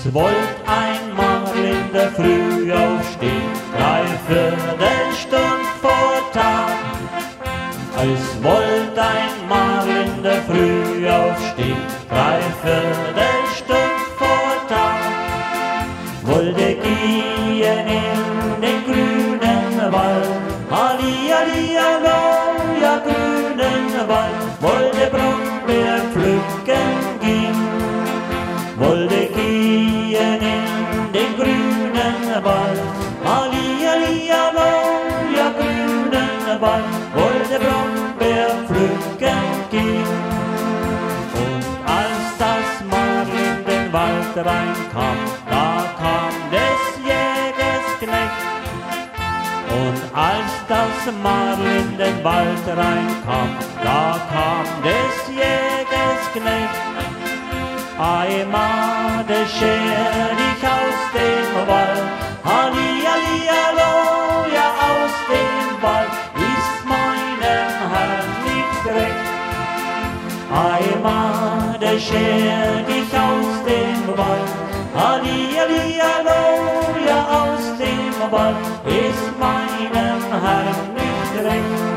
wollt einmal in der Früh aufstehen, 3/4 vor Tag. Es wollt einmal in der Früh aufstehen, 3/4 vor Tag. Wollte gehen in den grünen Wald, halli, halli, hallo, ja grünen Wald. Wollte Brombeer pflücken gehen, wollte gehen in den grünen Wald, halli, halli, hallo, ja grünen Wald. Wollte Brombeer pflücken gehen. Und als das Mal in den Wald reinkam, da kam des Jägers Knecht. Und als das Mal in den Wald reinkam, da kam des Jägers Knecht. Ei Made, scher dich aus dem Wald, halli, halli, hallo, ja aus dem Wald ist meinem Herrn nicht recht. Ei Made, scher dich aus dem Wald, halli, halli, hallo, ja aus dem Wald ist meinem Herrn nicht recht.